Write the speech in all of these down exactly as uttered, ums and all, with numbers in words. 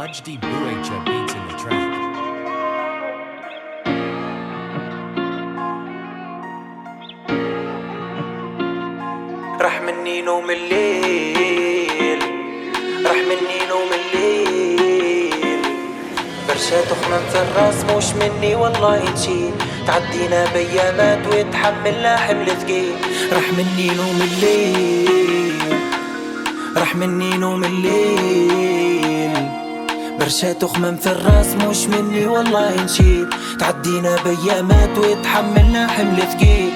Majdi Buecha beats in the track. راح مني نوم الليل، راح مني نوم الليل. برشا تخمم في الراس مش مني والله نشيل. تعدينا بيامات ويتحملنا حمل ثقيل. راح مني نوم الليل، راح مني نوم الليل. برشا تخمم في الراس مش مني والله نشيل. تعدينا بيامات ويتحملنا حمل ثقيل.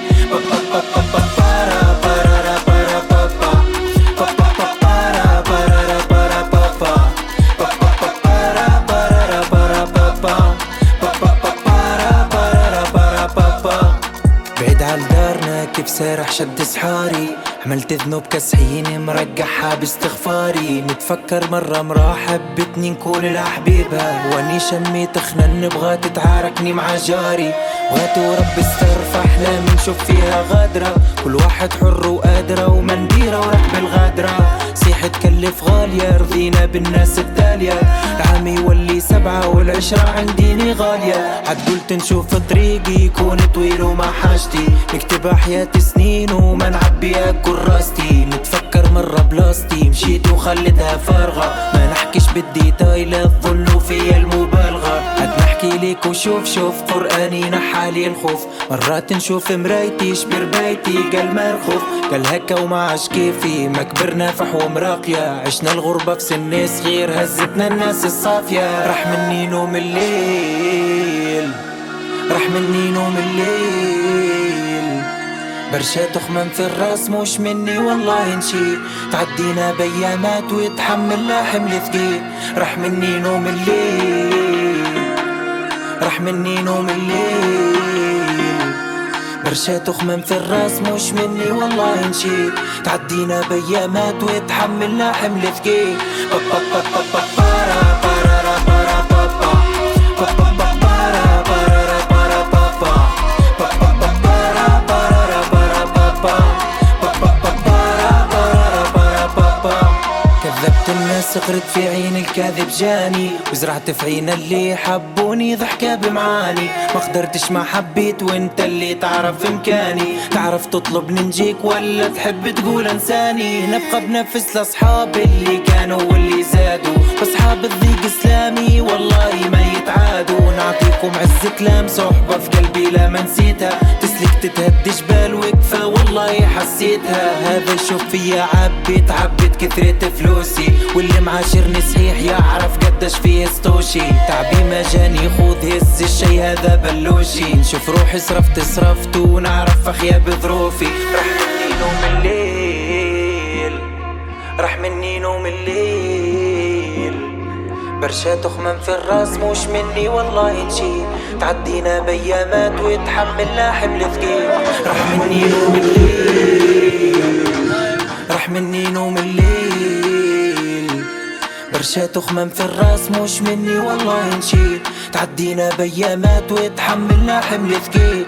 بعيد عالدارنا كيف سارح شد سحاري. عملت ذنوب كسحيني مرقحها باستغفاري. نتفكر مرة مراحب بتني نكون الحبيبها. واني شميت خنن بغات تعاركني مع جاري. بغات ورب استرف احلامي نشوف فيها غادرة. كل واحد حر وقادرة ومنديرة وركب الغادرة. صيحة تكلف غالية رضينا بالناس التالية. العام يولي سبعة والعشرة عنديني غالية. عاد قلت نشوف طريقي يكون طويل وما حاجتي. نكتب حياتي سنين وما نعبيها كراستي. نتفكر مرة بلاستي مشيت وخلتها فارغة. ما نحكيش بالديتايل تظنوا فيا المبالغة. عاد نحكي ليك وشوف شوف قرآني نحالي الخوف. مرات نشوف مرايتي شبر بيتي قال مرخوف. قال هكا وما عاش كيفي ما كبرنا فحوى مراقية. عشنا الغربة في سن صغير هزتنا الناس الصافية. راح مني نوم الليل، راح مني نوم الليل. برشا تخمم في الراس مش مني والله نشيل. تعدينا بيامات ويتحملنا حمل ثقيل. راح مني نوم الليل، راح مني نوم الليل. برشا تخمم في الراس مش مني والله نشيل. تعدينا بيامات ويتحملنا حمل ثقيل. كذبت الناس غرت في عين الكاذب جاني. وزرعت في عين اللي حبوني ضحكة بمعاني. ما قدرتش ما حبيت وانت اللي تعرف امكاني. تعرف تطلب ننجيك ولا تحب تقول انساني. نبقى بنفس لاصحاب اللي كانوا واللي زادوا. واصحاب الضيق اسلامي والله ما يتعادوا. نعطيكم عز كلام صحبة في قلبي لا ما نسيتها. تسلك تتهد جبال وكفى والله حسيتها. هذا شوف فيا عبيت عبيت كثرة فلوسي. واللي معاشرني صحيح يعرف قداش فيه ستوشي. تعبي ما جاني خذ هز الشي هذا بلوشي. نشوف روحي صرفت صرفت ونعرف اخيا بظروفي. راح مني نوم الليل، راح مني نوم الليل. برشا تخمم في الراس مش مني والله نشيل. تعدينا بيامات ويتحملنا حمل ثقيل. راح مني نوم الليل، راح مني نوم الليل. برشا تخمم في الراس مش مني والله نشيل. تعدينا بيامات ويتحملنا حمل ثقيل.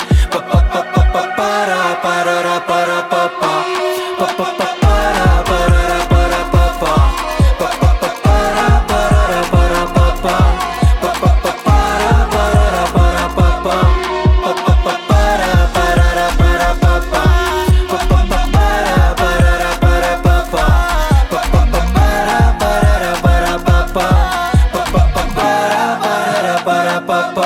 Ba ba ba